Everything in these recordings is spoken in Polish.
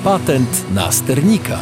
Patent na sternika.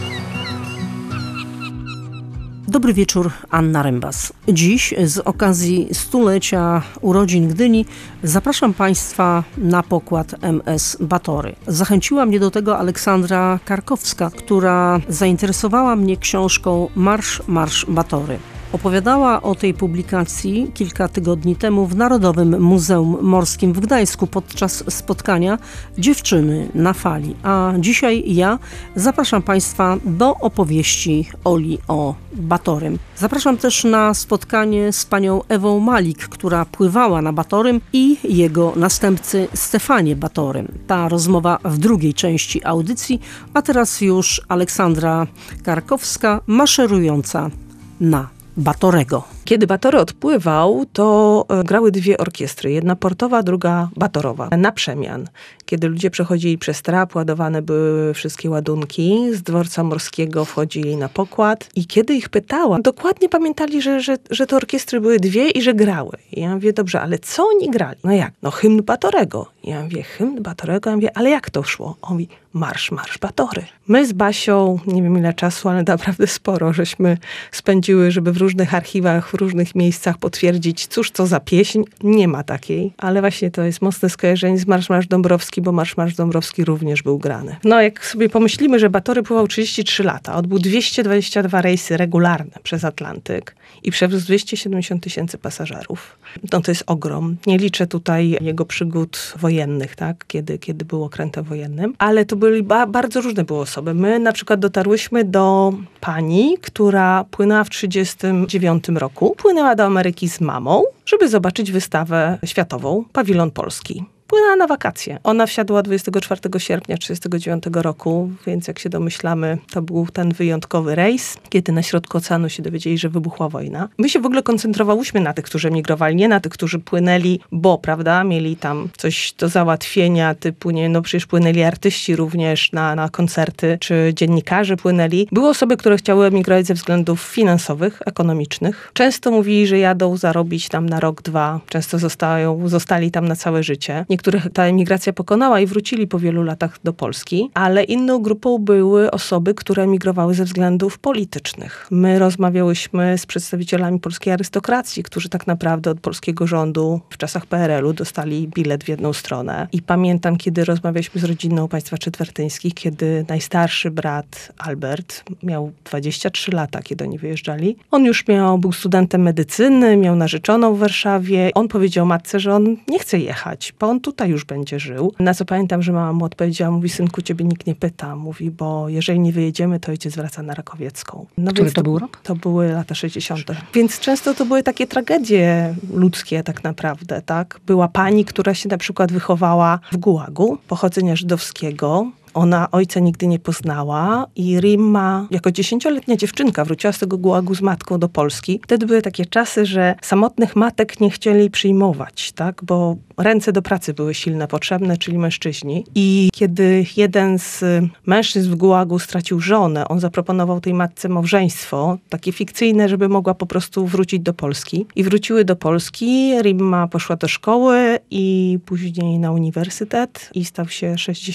Dobry wieczór, Anna Rembas. Dziś z okazji 100-lecia urodzin Gdyni zapraszam Państwa na pokład MS Batory. Zachęciła mnie do tego Aleksandra Karkowska, która zainteresowała mnie książką Marsz Batory. Opowiadała o tej publikacji kilka tygodni temu w Narodowym Muzeum Morskim w Gdańsku podczas spotkania Dziewczyny na fali. A dzisiaj ja zapraszam Państwa do opowieści Oli o Batorym. Zapraszam też na spotkanie z panią Ewą Malik, która pływała na Batorym, i jego następcy Stefanie Batorym. Ta rozmowa w drugiej części audycji, a teraz już Aleksandra Karkowska maszerująca na Batorego. Kiedy Batory odpływał, to grały dwie orkiestry. Jedna portowa, druga batorowa. Na przemian. Kiedy ludzie przechodzili przez trap, ładowane były wszystkie ładunki. Z dworca morskiego wchodzili na pokład. I kiedy ich pytałam, dokładnie pamiętali, że te orkiestry były dwie i że grały. I ja mówię, dobrze, ale co oni grali? No jak? No hymn Batorego. I ja mówię, hymn Batorego? Ja mówię, ale jak to szło? On mówi, marsz Batory. My z Basią, nie wiem ile czasu, ale naprawdę sporo, żeśmy spędziły, żeby w różnych archiwach, w różnych miejscach potwierdzić, cóż to za pieśń. Nie ma takiej, ale właśnie to jest mocne skojarzenie z Marsz Dąbrowski, bo Marsz Dąbrowski również był grany. No jak sobie pomyślimy, że Batory pływał 33 lata, odbył 222 rejsy regularne przez Atlantyk i przewiózł 270 000 pasażerów. No to jest ogrom. Nie liczę tutaj jego przygód wojennych, tak? Kiedy był okrętem wojennym, ale to byli bardzo różne były osoby. My na przykład dotarłyśmy do pani, która płynęła w 1939 roku. Płynęła do Ameryki z mamą, żeby zobaczyć wystawę światową, Pawilon Polski. Płynęła na wakacje. Ona wsiadła 24 sierpnia 1939 roku, więc jak się domyślamy, to był ten wyjątkowy rejs, kiedy na środku oceanu się dowiedzieli, że wybuchła wojna. My się w ogóle koncentrowałyśmy na tych, którzy emigrowali, nie na tych, którzy płynęli, bo, prawda, mieli tam coś do załatwienia, typu, nie, no przecież płynęli artyści również na koncerty, czy dziennikarze płynęli. Były osoby, które chciały emigrować ze względów finansowych, ekonomicznych. Często mówili, że jadą zarobić tam na rok, dwa. Często zostali tam na całe życie. Niektórych ta emigracja pokonała i wrócili po wielu latach do Polski, ale inną grupą były osoby, które emigrowały ze względów politycznych. My rozmawiałyśmy z przedstawicielami polskiej arystokracji, którzy tak naprawdę od polskiego rządu w czasach PRL-u dostali bilet w jedną stronę. I pamiętam, kiedy rozmawialiśmy z rodziną państwa czetwertyńskich, kiedy najstarszy brat Albert miał 23 lata, kiedy oni wyjeżdżali. On już był studentem medycyny, miał narzeczoną w Warszawie. On powiedział matce, że on nie chce jechać, bo on tutaj już będzie żył. Na co pamiętam, że mama mu odpowiedziała, mówi, synku, ciebie nikt nie pyta. Mówi, bo jeżeli nie wyjedziemy, to ojciec wraca na Rakowiecką. No Który to był rok? To były lata 60. Więc często to były takie tragedie ludzkie tak naprawdę, tak? Była pani, która się na przykład wychowała w Gułagu, pochodzenia żydowskiego. Ona ojca nigdy nie poznała i Rimma jako 10-letnia dziewczynka wróciła z tego Gułagu z matką do Polski. Wtedy były takie czasy, że samotnych matek nie chcieli przyjmować, tak? Bo ręce do pracy były silne potrzebne, czyli mężczyźni. I kiedy jeden z mężczyzn w Gułagu stracił żonę, on zaproponował tej matce małżeństwo, takie fikcyjne, żeby mogła po prostu wrócić do Polski. I wróciły do Polski. Rimma poszła do szkoły i później na uniwersytet i stał się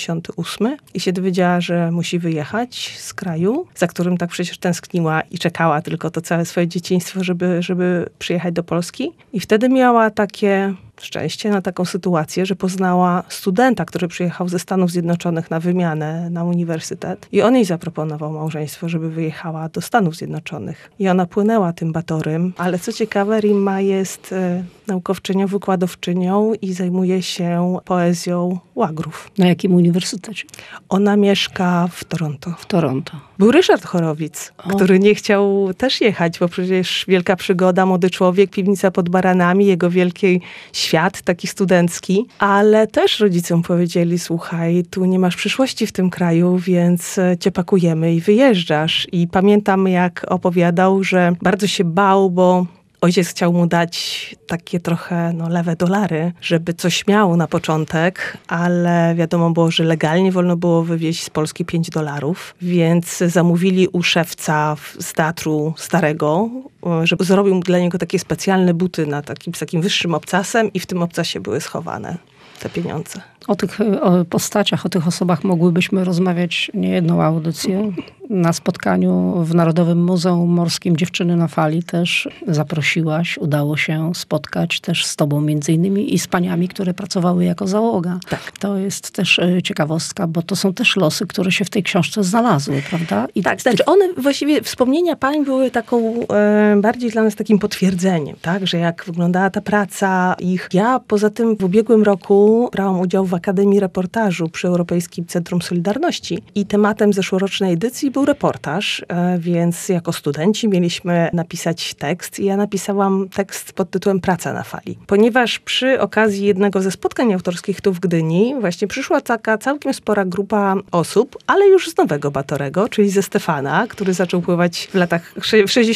68. I się dowiedziała, że musi wyjechać z kraju, za którym tak przecież tęskniła i czekała tylko to całe swoje dzieciństwo, żeby przyjechać do Polski. I wtedy miała takie szczęście na taką sytuację, że poznała studenta, który przyjechał ze Stanów Zjednoczonych na wymianę na uniwersytet. I on jej zaproponował małżeństwo, żeby wyjechała do Stanów Zjednoczonych. I ona płynęła tym Batorym. Ale co ciekawe, Rimma jest naukowczynią, wykładowczynią i zajmuje się poezją łagrów. Na jakim uniwersytecie? Ona mieszka w Toronto. W Toronto. Był Ryszard Chorowic, który nie chciał też jechać, bo przecież wielka przygoda, młody człowiek, piwnica pod Baranami, jego wielki świat taki studencki, ale też rodzicom powiedzieli, słuchaj, tu nie masz przyszłości w tym kraju, więc cię pakujemy i wyjeżdżasz. I pamiętam, jak opowiadał, że bardzo się bał, bo ojciec chciał mu dać takie trochę lewe dolary, żeby coś miał na początek, ale wiadomo było, że legalnie wolno było wywieźć z Polski $5, więc zamówili u szewca z Teatru Starego, żeby zrobił dla niego takie specjalne buty z takim wyższym obcasem i w tym obcasie były schowane te pieniądze. O tych postaciach, o tych osobach mogłybyśmy rozmawiać niejedną audycję. Na spotkaniu w Narodowym Muzeum Morskim Dziewczyny na Fali też zaprosiłaś, udało się spotkać też z tobą między innymi i z paniami, które pracowały jako załoga. Tak. To jest też ciekawostka, bo to są też losy, które się w tej książce znalazły, prawda? I tak, znaczy one właściwie, wspomnienia pań były taką, bardziej dla nas takim potwierdzeniem, tak, że jak wyglądała ta praca ich. Ja poza tym w ubiegłym roku brałam udział w Akademii Reportażu przy Europejskim Centrum Solidarności i tematem zeszłorocznej edycji był reportaż, więc jako studenci mieliśmy napisać tekst i ja napisałam tekst pod tytułem Praca na fali. Ponieważ przy okazji jednego ze spotkań autorskich tu w Gdyni właśnie przyszła taka całkiem spora grupa osób, ale już z Nowego Batorego, czyli ze Stefana, który zaczął pływać w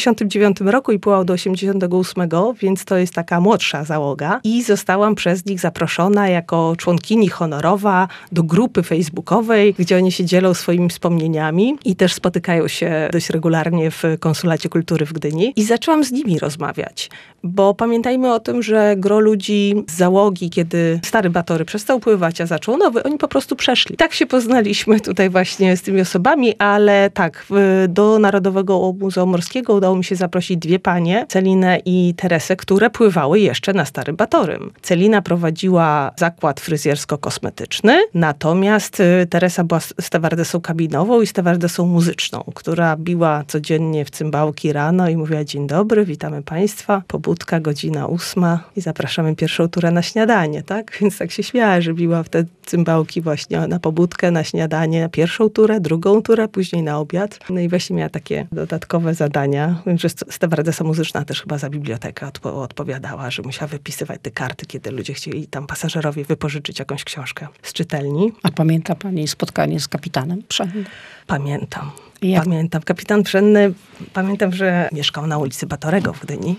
69 roku i pływał do 88, więc to jest taka młodsza załoga. I zostałam przez nich zaproszona jako członkini honorowa do grupy facebookowej, gdzie oni się dzielą swoimi wspomnieniami i też spotykają się dość regularnie w Konsulacie Kultury w Gdyni. I zaczęłam z nimi rozmawiać, bo pamiętajmy o tym, że gro ludzi z załogi, kiedy stary Batory przestał pływać, a zaczął nowy, oni po prostu przeszli. Tak się poznaliśmy tutaj właśnie z tymi osobami, ale tak, do Narodowego Muzeum Morskiego udało mi się zaprosić dwie panie, Celinę i Teresę, które pływały jeszcze na starym Batorym. Celina prowadziła zakład fryzjersko-kosmetyczny, natomiast Teresa była stewardesą kabinową i stewardesą muzyczną, która biła codziennie w cymbałki rano i mówiła: dzień dobry, witamy państwa, pobudka, godzina 8 i zapraszamy pierwszą turę na śniadanie, tak? Więc tak się śmiała, że biła w te cymbałki właśnie na pobudkę, na śniadanie, na pierwszą turę, drugą turę, później na obiad. No i właśnie miała takie dodatkowe zadania. Wiem, że stewardesa muzyczna też chyba za bibliotekę odpowiadała, że musiała wypisywać te karty, kiedy ludzie chcieli tam pasażerowie wypożyczyć jakąś książkę z czytelni. A pamięta pani spotkanie z kapitanem Pszennym? Pamiętam. Jak? Pamiętam. Kapitan Pszenny, pamiętam, że mieszkał na ulicy Batorego w Gdyni.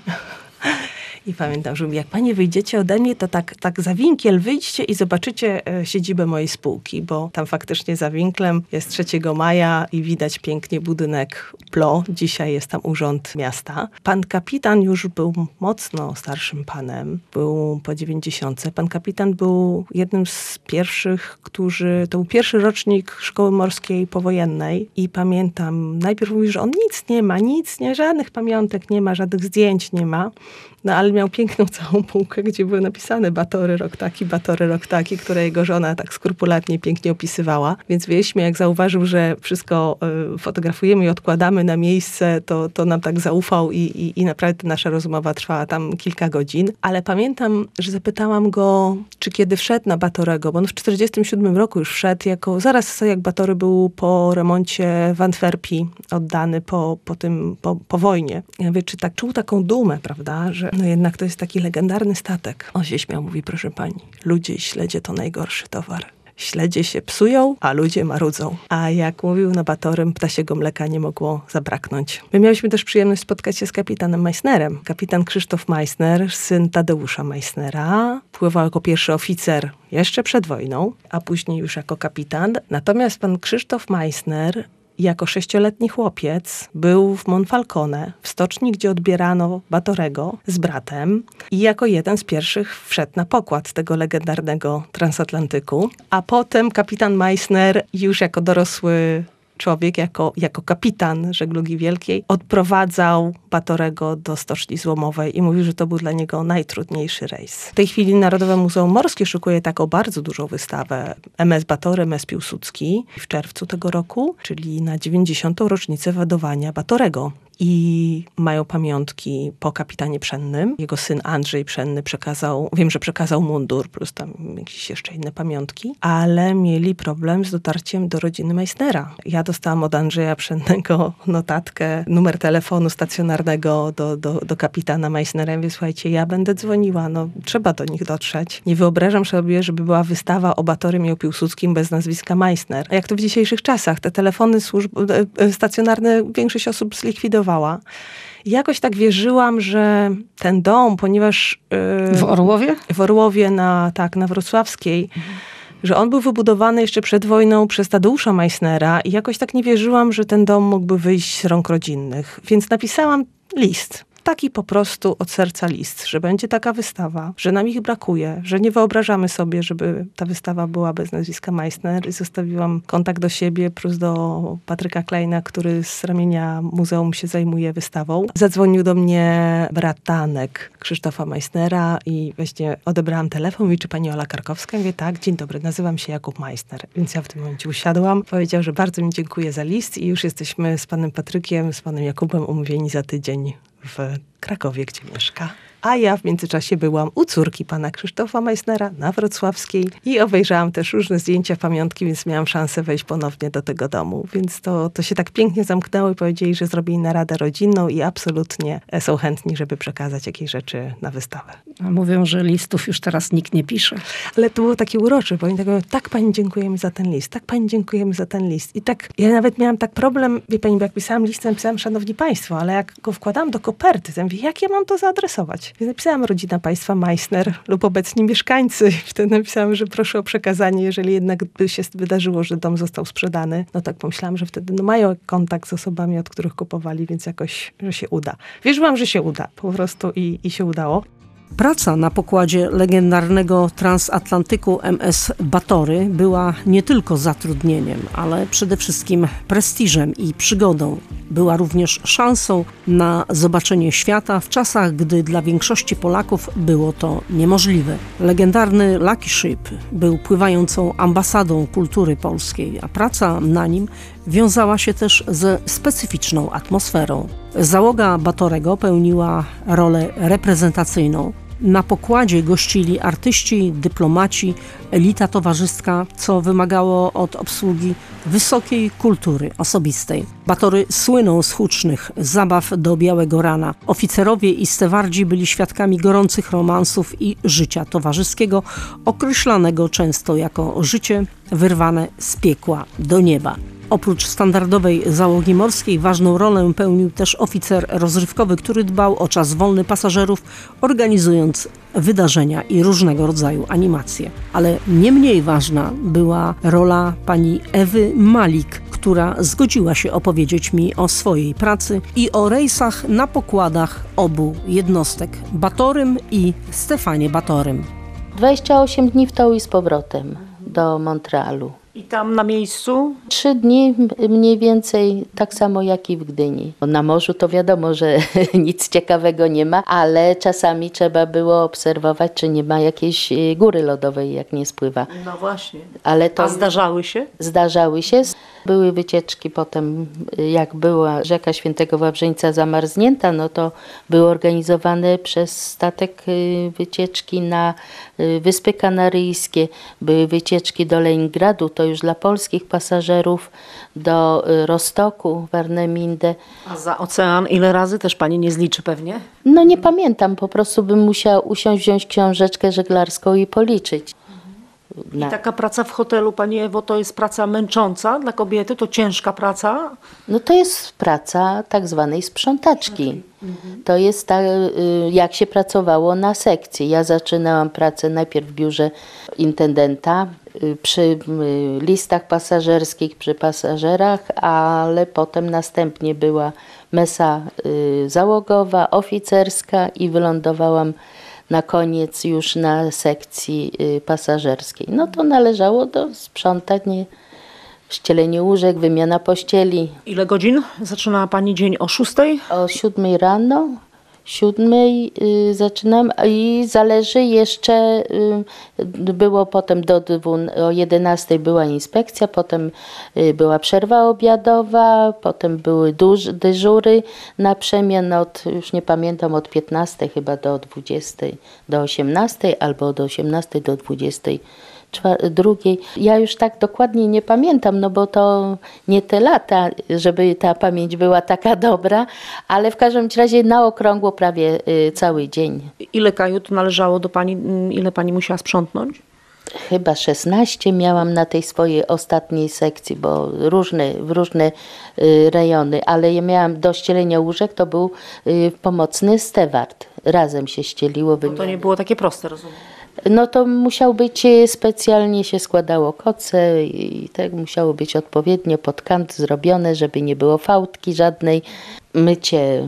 I pamiętam, że jak panie wyjdziecie ode mnie, to tak za winkiel wyjdźcie i zobaczycie siedzibę mojej spółki, bo tam faktycznie za winklem jest 3 maja i widać pięknie budynek PLO. Dzisiaj jest tam urząd miasta. Pan kapitan już był mocno starszym panem. Był po 90. Pan kapitan był jednym z pierwszych, to był pierwszy rocznik Szkoły Morskiej Powojennej i pamiętam, najpierw mówił, że on nic nie ma, żadnych pamiątek nie ma, żadnych zdjęć nie ma. No ale miał piękną całą półkę, gdzie były napisane Batory rok taki, które jego żona tak skrupulatnie, pięknie opisywała. Więc wieśmy, jak zauważył, że wszystko fotografujemy i odkładamy na miejsce, to nam tak zaufał i naprawdę nasza rozmowa trwała tam kilka godzin. Ale pamiętam, że zapytałam go, czy kiedy wszedł na Batorego, bo on w 1947 roku już wszedł, zaraz jak Batory był po remoncie w Antwerpii oddany po wojnie. Ja mówię, czy tak czuł taką dumę, prawda, że no jednak to jest taki legendarny statek. On się śmiał, mówi: proszę pani, ludzie i śledzie to najgorszy towar. Śledzie się psują, a ludzie marudzą. A jak mówił na Batorym, ptasiego mleka nie mogło zabraknąć. My mieliśmy też przyjemność spotkać się z kapitanem Meissnerem. Kapitan Krzysztof Meissner, syn Tadeusza Meissnera, pływał jako pierwszy oficer jeszcze przed wojną, a później już jako kapitan. Natomiast pan Krzysztof Meissner jako 6-letni chłopiec był w Monfalcone, w stoczni, gdzie odbierano Batorego z bratem i jako jeden z pierwszych wszedł na pokład tego legendarnego transatlantyku. A potem kapitan Meissner już jako dorosły człowiek, jako kapitan żeglugi wielkiej, odprowadzał Batorego do stoczni złomowej i mówił, że to był dla niego najtrudniejszy rejs. W tej chwili Narodowe Muzeum Morskie szykuje taką bardzo dużą wystawę MS Batory, MS Piłsudski w czerwcu tego roku, czyli na 90. rocznicę wydawania Batorego. I mają pamiątki po kapitanie Pszennym. Jego syn Andrzej Pszenny przekazał mundur, plus tam jakieś jeszcze inne pamiątki, ale mieli problem z dotarciem do rodziny Meissnera. Ja dostałam od Andrzeja Pszennego notatkę, numer telefonu stacjonarnego do kapitana Meissnera. Mówię: słuchajcie, ja będę dzwoniła, trzeba do nich dotrzeć. Nie wyobrażam sobie, żeby była wystawa o Batorym i o Piłsudskim bez nazwiska Meissner. A jak to w dzisiejszych czasach? Te telefony stacjonarne większość osób zlikwidowała. Jakoś tak wierzyłam, że ten dom, ponieważ... W Orłowie? W Orłowie na Wrocławskiej, że on był wybudowany jeszcze przed wojną przez Tadeusza Meissnera i jakoś tak nie wierzyłam, że ten dom mógłby wyjść z rąk rodzinnych. Więc napisałam list taki po prostu od serca list, że będzie taka wystawa, że nam ich brakuje, że nie wyobrażamy sobie, żeby ta wystawa była bez nazwiska Meissner. I zostawiłam kontakt do siebie plus do Patryka Kleina, który z ramienia muzeum się zajmuje wystawą. Zadzwonił do mnie brat Tanek Krzysztofa Meissnera i właśnie odebrałam telefon. Mówi, czy pani Ola Karkowska? Ja mówię, tak, dzień dobry, nazywam się Jakub Meissner. Więc ja w tym momencie usiadłam. Powiedział, że bardzo mi dziękuję za list i już jesteśmy z panem Patrykiem, z panem Jakubem umówieni za tydzień w Krakowie, gdzie mieszka. A ja w międzyczasie byłam u córki pana Krzysztofa Meissnera na Wrocławskiej i obejrzałam też różne zdjęcia, pamiątki, więc miałam szansę wejść ponownie do tego domu. Więc to się tak pięknie zamknęło i powiedzieli, że zrobili naradę rodzinną i absolutnie są chętni, żeby przekazać jakieś rzeczy na wystawę. A mówią, że listów już teraz nikt nie pisze. Ale to było takie urocze, bo oni tak mówią, tak pani dziękujemy za ten list, tak pani dziękujemy za ten list. I tak, ja nawet miałam tak problem, wie pani, bo jak pisałam list, napisałam, szanowni państwo, ale jak go wkładałam do koperty, to ja mówię, jak ja mam to zaadresować? Więc napisałam rodzina państwa Meissner lub obecni mieszkańcy. I wtedy napisałam, że proszę o przekazanie, jeżeli jednak by się wydarzyło, że dom został sprzedany. No tak pomyślałam, że wtedy mają kontakt z osobami, od których kupowali, więc jakoś, że się uda. Wierzyłam, że się uda po prostu i się udało. Praca na pokładzie legendarnego transatlantyku MS Batory była nie tylko zatrudnieniem, ale przede wszystkim prestiżem i przygodą. Była również szansą na zobaczenie świata w czasach, gdy dla większości Polaków było to niemożliwe. Legendarny Lucky Ship był pływającą ambasadą kultury polskiej, a praca na nim wiązała się też ze specyficzną atmosferą. Załoga Batorego pełniła rolę reprezentacyjną. Na pokładzie gościli artyści, dyplomaci, elita towarzyska, co wymagało od obsługi wysokiej kultury osobistej. Batory słynął z hucznych zabaw do białego rana. Oficerowie i stewardzi byli świadkami gorących romansów i życia towarzyskiego, określanego często jako życie wyrwane z piekła do nieba. Oprócz standardowej załogi morskiej ważną rolę pełnił też oficer rozrywkowy, który dbał o czas wolny pasażerów, organizując wydarzenia i różnego rodzaju animacje. Ale nie mniej ważna była rola pani Ewy Malik, która zgodziła się opowiedzieć mi o swojej pracy i o rejsach na pokładach obu jednostek, Batorym i Stefanie Batorym. 28 dni w to i z powrotem do Montrealu. I tam na miejscu? 3 dni mniej więcej, tak samo jak i w Gdyni. Na morzu to wiadomo, że nic ciekawego nie ma, ale czasami trzeba było obserwować, czy nie ma jakiejś góry lodowej, jak nie spływa. No właśnie. Ale to A zdarzały się? Zdarzały się. Były wycieczki potem, jak była rzeka Świętego Wawrzyńca zamarznięta, no to były organizowane przez statek wycieczki na Wyspy Kanaryjskie, były wycieczki do Leningradu, to już dla polskich pasażerów, do Rostoku, Warneminde. A za ocean ile razy też pani nie zliczy pewnie? No nie pamiętam, po prostu bym musiała usiąść, wziąć książeczkę żeglarską i policzyć. I taka praca w hotelu, Pani Ewo, to jest praca męcząca dla kobiety? To ciężka praca? No to jest praca tak zwanej sprzątaczki. To jest tak, jak się pracowało na sekcji. Ja zaczynałam pracę najpierw w biurze intendenta, przy listach pasażerskich, przy pasażerach, ale potem następnie była mesa załogowa, oficerska i wylądowałam na koniec już na sekcji pasażerskiej. No to należało do sprzątania, ścielenie łóżek, wymiana pościeli. Ile godzin zaczynała Pani dzień? O 6? O 7 rano, 7 zaczynam i zależy jeszcze, było potem o 11 była inspekcja, potem była przerwa obiadowa, potem były dyżury na przemian już nie pamiętam, od 15 chyba do 20, do 18 albo od 18 do 22. Ja już tak dokładnie nie pamiętam, no bo to nie te lata, żeby ta pamięć była taka dobra, ale w każdym razie na okrągło prawie cały dzień. Ile kajut należało do Pani, ile Pani musiała sprzątnąć? Chyba 16 miałam na tej swojej ostatniej sekcji, bo w różne rejony, ale ja miałam do ścielenia łóżek, to był pomocny steward. Razem się ścieliło. Bo to nie było takie proste, rozumiem. No to musiał być, specjalnie się składało koce i tak musiało być odpowiednio pod kant zrobione, żeby nie było fałdki żadnej. Mycie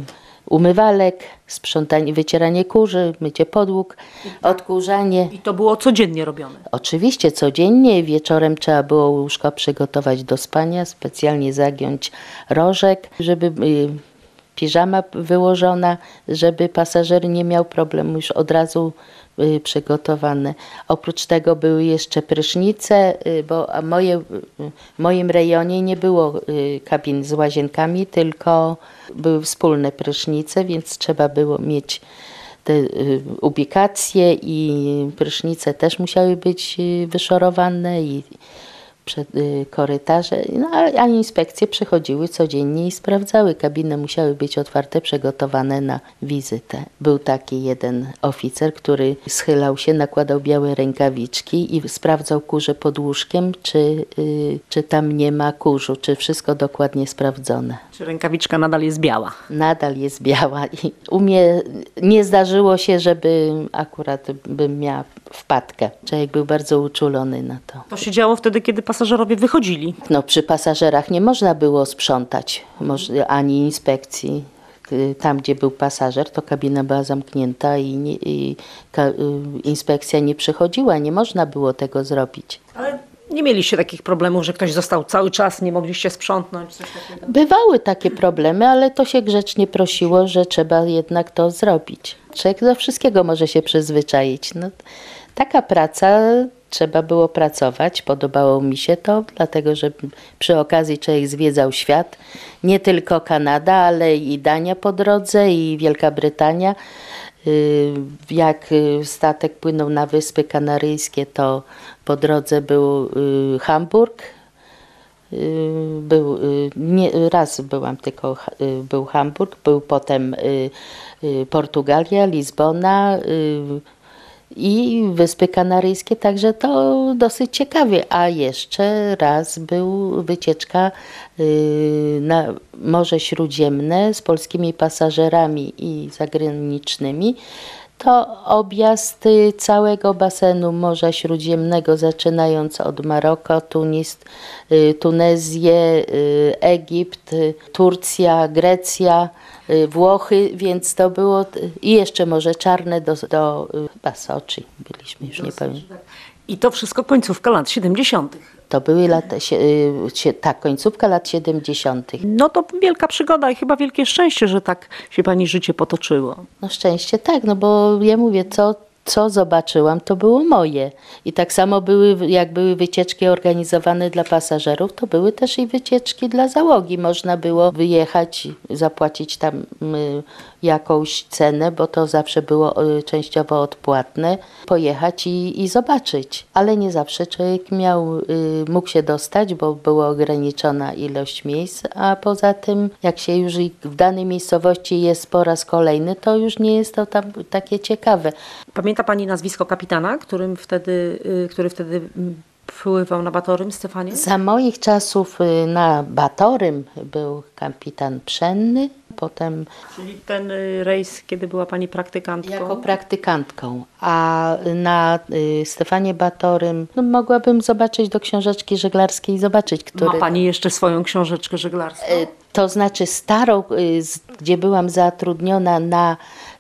umywalek, sprzątanie, wycieranie kurzy, mycie podłóg, odkurzanie. I to było codziennie robione. Oczywiście codziennie, wieczorem trzeba było łóżko przygotować do spania, specjalnie zagiąć rożek, żeby piżama wyłożona, żeby pasażer nie miał problemu, już od razu przygotowane. Oprócz tego były jeszcze prysznice, bo w moim rejonie nie było kabin z łazienkami, tylko były wspólne prysznice, więc trzeba było mieć te ubikacje i prysznice też musiały być wyszorowane i korytarze, a inspekcje przychodziły codziennie i sprawdzały. Kabiny musiały być otwarte, przygotowane na wizytę. Był taki jeden oficer, który schylał się, nakładał białe rękawiczki i sprawdzał kurze pod łóżkiem, czy tam nie ma kurzu, czy wszystko dokładnie sprawdzone. Czy rękawiczka nadal jest biała? Nadal jest biała i u mnie nie zdarzyło się, żeby akurat bym miała wpadkę. Człowiek był bardzo uczulony na to. To się działo wtedy, kiedy pasażerowie wychodzili. No, przy pasażerach nie można było sprzątać, ani inspekcji. Tam, gdzie był pasażer, to kabina była zamknięta i inspekcja nie przychodziła. Nie można było tego zrobić. Ale nie mieliście takich problemów, że ktoś został cały czas, nie mogliście sprzątnąć? Coś takiego? Bywały takie problemy, ale to się grzecznie prosiło, że trzeba jednak to zrobić. Człowiek do wszystkiego może się przyzwyczaić. No, taka praca, trzeba było pracować, podobało mi się to, dlatego że przy okazji człowiek zwiedzał świat, nie tylko Kanada, ale i Dania po drodze i Wielka Brytania. Jak statek płynął na Wyspy Kanaryjskie, to po drodze był Hamburg. Raz byłam, tylko był Hamburg, był potem Portugalia, Lizbona i Wyspy Kanaryjskie, także to dosyć ciekawie. A jeszcze raz był wycieczka na Morze Śródziemne z polskimi pasażerami i zagranicznymi. To objazd całego basenu Morza Śródziemnego, zaczynając od Maroka, Tunezję, Egipt, Turcja, Grecja, Włochy, więc to było i jeszcze Morze Czarne do chyba Soczi byliśmy, już nie pamiętam. I to wszystko końcówka lat 70. To były końcówka lat 70. No to wielka przygoda i chyba wielkie szczęście, że tak się pani życie potoczyło. No szczęście tak, no bo ja mówię, co zobaczyłam, to było moje. I tak samo jak były wycieczki organizowane dla pasażerów, to były też i wycieczki dla załogi. Można było wyjechać, zapłacić tam jakąś cenę, bo to zawsze było częściowo odpłatne, pojechać i zobaczyć. Ale nie zawsze człowiek mógł się dostać, bo była ograniczona ilość miejsc, a poza tym, jak się już w danej miejscowości jest po raz kolejny, to już nie jest to tam takie ciekawe. Pamięta pani nazwisko kapitana, który wtedy pływał na Batorym, Stefanie? Za moich czasów na Batorym był kapitan Pszenny, potem... Czyli ten rejs, kiedy była pani praktykantką? Jako praktykantką, a na Stefanie Batorym mogłabym zobaczyć do książeczki żeglarskiej, Ma pani jeszcze swoją książeczkę żeglarską? To znaczy starą, gdzie byłam zatrudniona na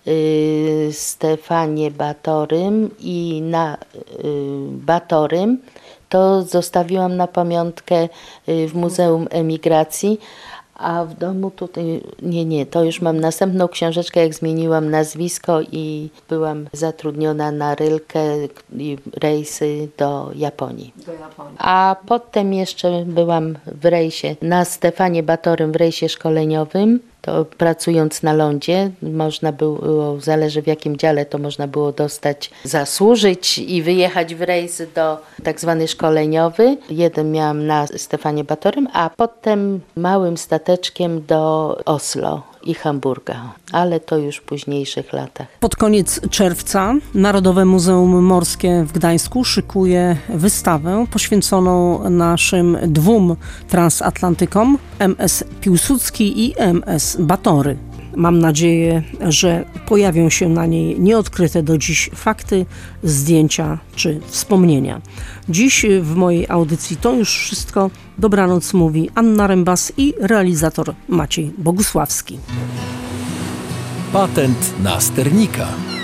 Stefanie Batorym i na Batorym, to zostawiłam na pamiątkę w Muzeum Emigracji, a w domu tutaj, to już mam następną książeczkę, jak zmieniłam nazwisko i byłam zatrudniona na Rylkę i rejsy do Japonii. A potem jeszcze byłam w rejsie na Stefanie Batorym, w rejsie szkoleniowym. To pracując na lądzie, można było, zależy w jakim dziale, to można było zasłużyć i wyjechać w rejs do tak zwany szkoleniowy. Jeden miałam na Stefanie Batorym, a potem małym stateczkiem do Oslo i Hamburga, ale to już w późniejszych latach. Pod koniec czerwca Narodowe Muzeum Morskie w Gdańsku szykuje wystawę poświęconą naszym dwóm transatlantykom, MS Piłsudski i MS Batory. Mam nadzieję, że pojawią się na niej nieodkryte do dziś fakty, zdjęcia czy wspomnienia. Dziś w mojej audycji to już wszystko. Dobranoc mówi Anna Rembas i realizator Maciej Bogusławski. Patent na sternika.